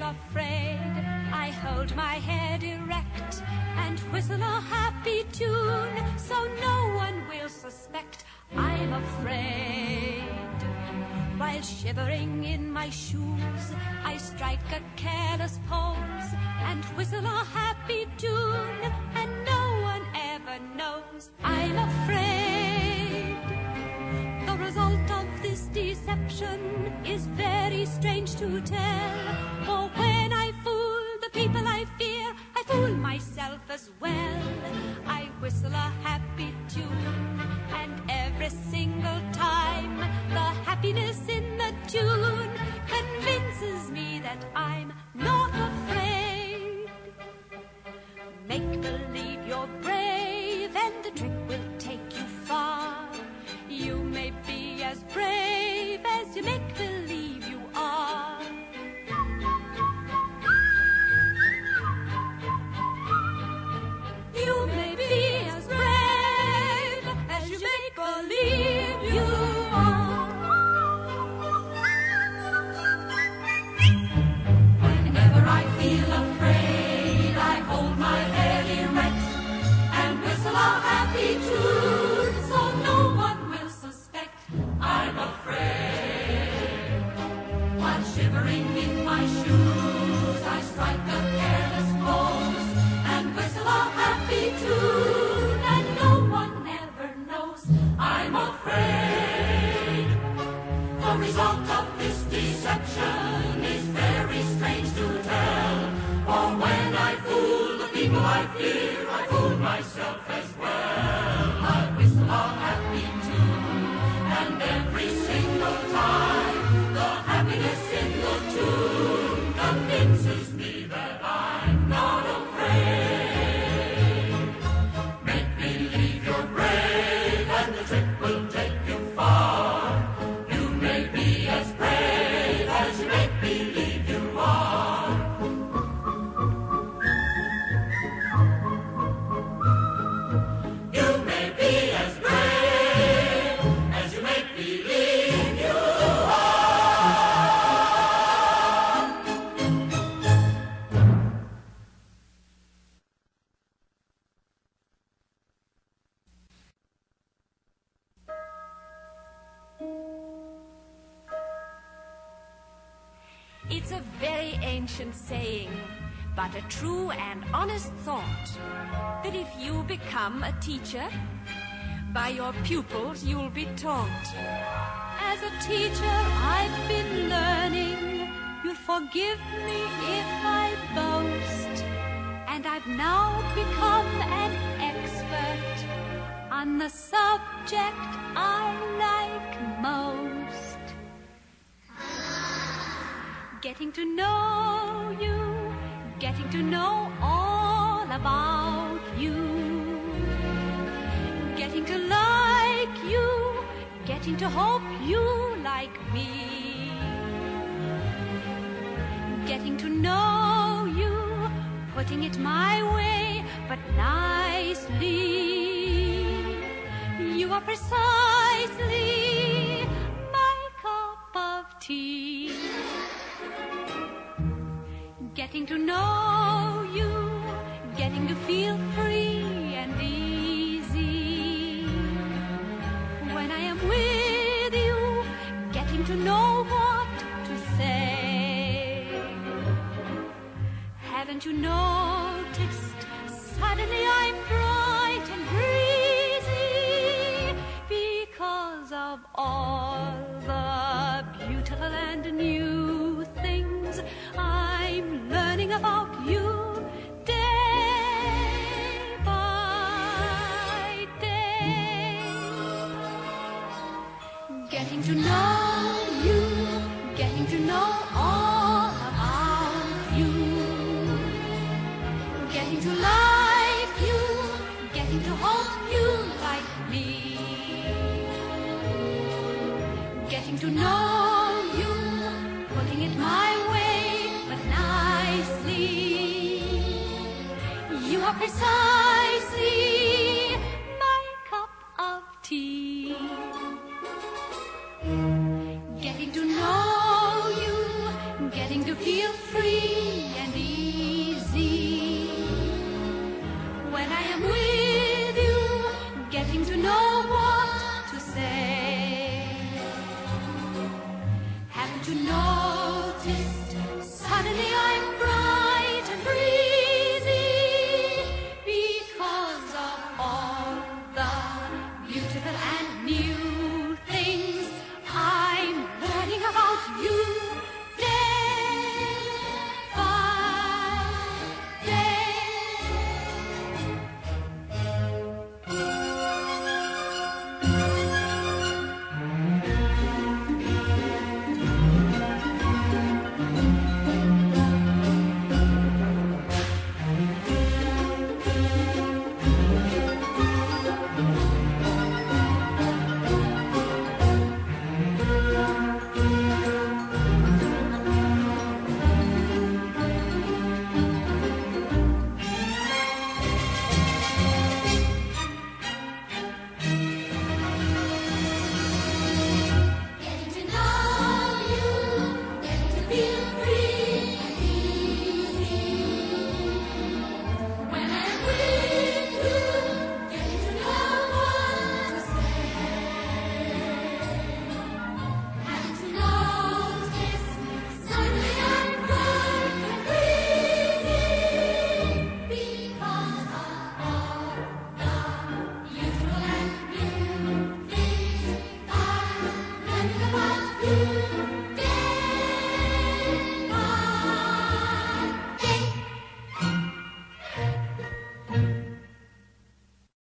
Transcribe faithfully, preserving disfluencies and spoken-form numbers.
afraid. I hold my head erect and whistle a happy tune, so no one will suspect I'm afraid. While shivering in my shoes, I strike a careless pose and whistle a happy tune, and no one ever knows I'm afraid. The result of this deception is very strange to tell, for when I fool the people I fear, I fool myself as well. I whistle a happy tune, and every single time the happiness in the tune convinces me that I'm not afraid. Make believe you're brave and the trick will take you far. You may be as brave as you make believe you are. You may be as brave as you make believe you are. Whenever I feel afraid, I hold my head erect and whistle a happy tune, so no one will suspect I'm afraid. While shivering in my shoes, I strike a careless pose and whistle a happy tune, and no one ever knows I'm afraid. The result of this deception is very strange to tell, for when I fool the people I fear, I fool myself as well. I whistle a happy tune, and every single time the happiness in the tune convinces me that I'm not afraid. Make believe you're brave and the trick will take you far. You may be as brave as you make believe you are. You may be as brave as you make believe you are. It's a very ancient saying, but a true and honest thought, that if you become a teacher, by your pupils you'll be taught. As a teacher I've been learning, you'll forgive me if I boast, and I've now become an expert on the subject I like most. Getting to know you, getting to know all about you, getting to like you, getting to hope you like me, getting to know you, putting it my way, but nicely. You are precisely my cup of tea. Getting to know you, getting to feel free and easy. When I am with you, getting to know what to say. Haven't you noticed, suddenly I'm bright and breezy, because of all the beautiful and new things I'm learning about you day by day. Getting to know you, getting to know all about you, getting to like you, getting to hope you like me, getting to know you, putting it my way, but nicely. You are precisely my cup of tea. Getting to know you, getting to feel free say. Haven't you noticed? Suddenly I'm bright and breezy because of all the beautiful and new